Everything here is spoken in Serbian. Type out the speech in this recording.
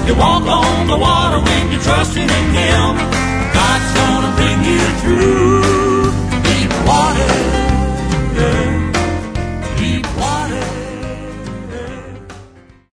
You walk on the water when you're trusting in Him.